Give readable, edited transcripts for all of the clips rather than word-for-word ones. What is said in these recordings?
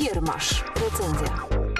Giermasz. Recenzja.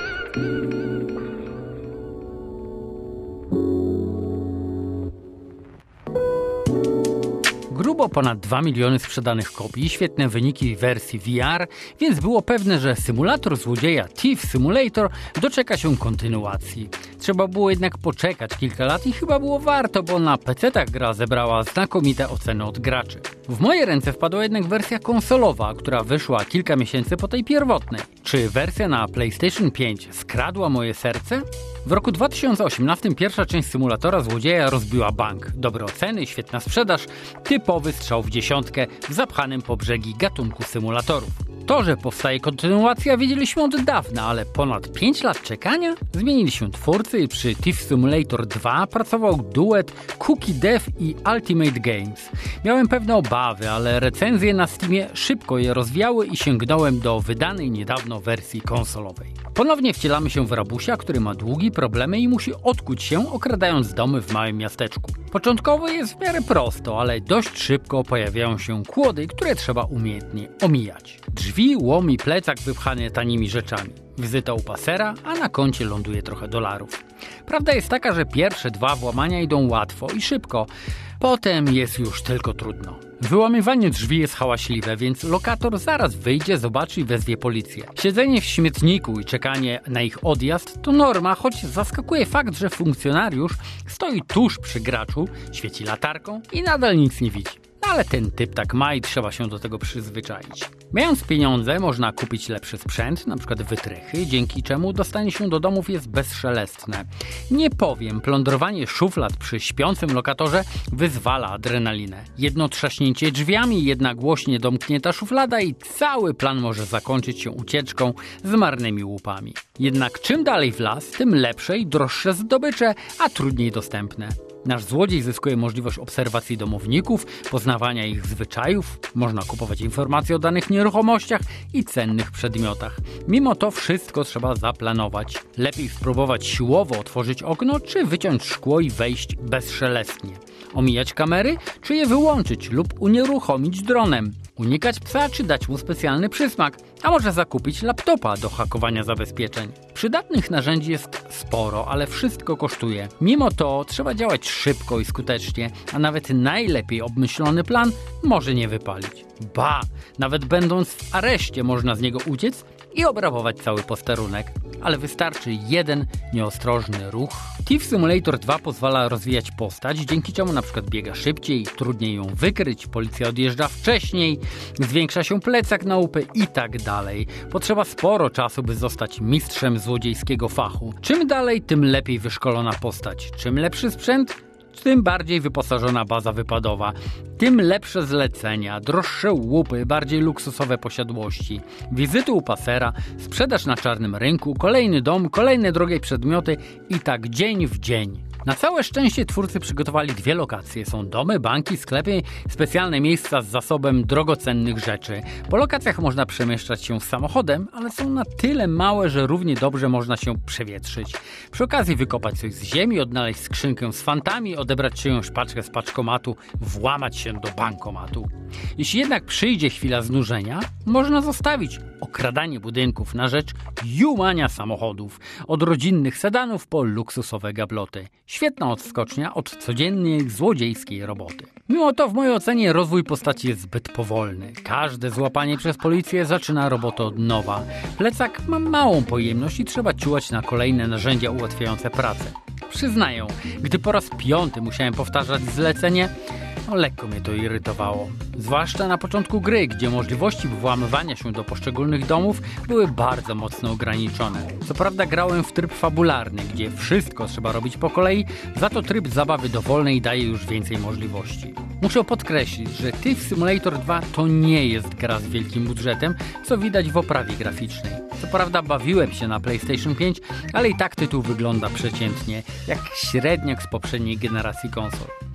Grubo ponad 2 miliony sprzedanych kopii, świetne wyniki w wersji VR, więc było pewne, że symulator złodzieja Thief Simulator doczeka się kontynuacji. Trzeba było jednak poczekać kilka lat i chyba było warto, bo na PC-tach gra zebrała znakomite oceny od graczy. W moje ręce wpadła jednak wersja konsolowa, która wyszła kilka miesięcy po tej pierwotnej. Czy wersja na PlayStation 5 skradła moje serce? W roku 2018 pierwsza część symulatora złodzieja rozbiła bank. Dobre oceny, świetna sprzedaż, typowy strzał w dziesiątkę w zapchanym po brzegi gatunku symulatorów. To, że powstaje kontynuacja, wiedzieliśmy od dawna, ale ponad 5 lat czekania? Zmienili się twórcy i przy Thief Simulator 2 pracował duet Cookie Dev i Ultimate Games. Miałem pewne obawy, ale recenzje na Steamie szybko je rozwiały i sięgnąłem do wydanej niedawno wersji konsolowej. Ponownie wcielamy się w rabusia, który ma długi, problemy i musi odkuć się, okradając domy w małym miasteczku. Początkowo jest w miarę prosto, ale dość szybko pojawiają się kłody, które trzeba umiejętnie omijać. Drzwi, łom i plecak wypchane tanimi rzeczami. Wizyta u pasera, a na koncie ląduje trochę dolarów. Prawda jest taka, że pierwsze 2 włamania idą łatwo i szybko. Potem jest już tylko trudno. Wyłamywanie drzwi jest hałaśliwe, więc lokator zaraz wyjdzie, zobaczy i wezwie policję. Siedzenie w śmietniku i czekanie na ich odjazd to norma, choć zaskakuje fakt, że funkcjonariusz stoi tuż przy graczu, świeci latarką i nadal nic nie widzi. Ale ten typ tak ma i trzeba się do tego przyzwyczaić. Mając pieniądze można kupić lepszy sprzęt, np. wytrychy, dzięki czemu dostanie się do domów jest bezszelestne. Nie powiem, plądrowanie szuflad przy śpiącym lokatorze wyzwala adrenalinę. Jedno trzaśnięcie drzwiami, jedna głośnie domknięta szuflada i cały plan może zakończyć się ucieczką z marnymi łupami. Jednak czym dalej w las, tym lepsze i droższe zdobycze, a trudniej dostępne. Nasz złodziej zyskuje możliwość obserwacji domowników, poznawania ich zwyczajów, można kupować informacje o danych nieruchomościach i cennych przedmiotach. Mimo to wszystko trzeba zaplanować. Lepiej spróbować siłowo otworzyć okno, czy wyciąć szkło i wejść bezszelestnie. Omijać kamery, czy je wyłączyć lub unieruchomić dronem. Unikać psa, czy dać mu specjalny przysmak, a może zakupić laptopa do hakowania zabezpieczeń. Przydatnych narzędzi jest sporo, ale wszystko kosztuje. Mimo to trzeba działać szybko i skutecznie, a nawet najlepiej obmyślony plan może nie wypalić. Ba, nawet będąc w areszcie można z niego uciec i obrabować cały posterunek. Ale wystarczy jeden nieostrożny ruch. Thief Simulator 2 pozwala rozwijać postać, dzięki czemu np. biega szybciej, trudniej ją wykryć, policja odjeżdża wcześniej, zwiększa się plecak na łupy i tak dalej. Potrzeba sporo czasu, by zostać mistrzem złodziejskiego fachu. Czym dalej, tym lepiej wyszkolona postać. Czym lepszy sprzęt, tym bardziej wyposażona baza wypadowa, tym lepsze zlecenia, droższe łupy, bardziej luksusowe posiadłości, wizyty u pasera, sprzedaż na czarnym rynku, kolejny dom, kolejne drogie przedmioty i tak dzień w dzień. Na całe szczęście twórcy przygotowali 2 lokacje. Są domy, banki, sklepy, specjalne miejsca z zasobem drogocennych rzeczy. Po lokacjach można przemieszczać się samochodem, ale są na tyle małe, że równie dobrze można się przewietrzyć. Przy okazji wykopać coś z ziemi, odnaleźć skrzynkę z fantami, odebrać czyjąś paczkę z paczkomatu, włamać się do bankomatu. Jeśli jednak przyjdzie chwila znużenia, można zostawić okradanie budynków na rzecz jumania samochodów. Od rodzinnych sedanów po luksusowe gabloty. Świetna odskocznia od codziennej złodziejskiej roboty. Mimo to w mojej ocenie rozwój postaci jest zbyt powolny. Każde złapanie przez policję zaczyna robotę od nowa. Plecak ma małą pojemność i trzeba ciułać na kolejne narzędzia ułatwiające pracę. Przyznaję, gdy po raz 5 musiałem powtarzać zlecenie, lekko mnie to irytowało. Zwłaszcza na początku gry, gdzie możliwości włamywania się do poszczególnych domów były bardzo mocno ograniczone. Co prawda grałem w tryb fabularny, gdzie wszystko trzeba robić po kolei, za to tryb zabawy dowolnej daje już więcej możliwości. Muszę podkreślić, że Thief Simulator 2 to nie jest gra z wielkim budżetem, co widać w oprawie graficznej. Co prawda bawiłem się na PlayStation 5, ale i tak tytuł wygląda przeciętnie, jak średniak z poprzedniej generacji konsol.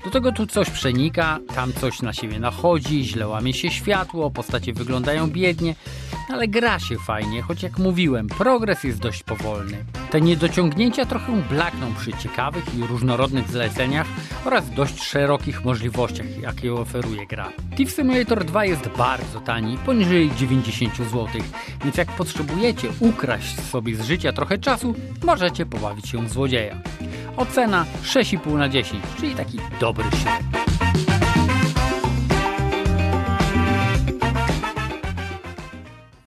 Do tego tu coś przenika, tam coś na siebie nachodzi, źle łamie się światło, postacie wyglądają biednie, ale gra się fajnie, choć jak mówiłem, progres jest dość powolny. Te niedociągnięcia trochę blakną przy ciekawych i różnorodnych zleceniach oraz dość szerokich możliwościach, jakie oferuje gra. Thief Simulator 2 jest bardzo tani, poniżej 90 zł, więc jak potrzebujecie ukraść sobie z życia trochę czasu, możecie pobawić się w złodzieja. Ocena 6,5 na 10, czyli taki dobry średni.